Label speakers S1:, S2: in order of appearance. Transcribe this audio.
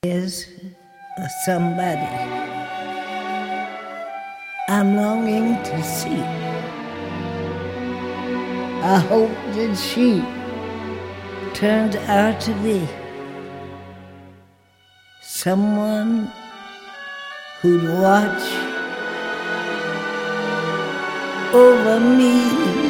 S1: is somebody I'm longing to see. I hope that she turns out to be someone who'd watch over me.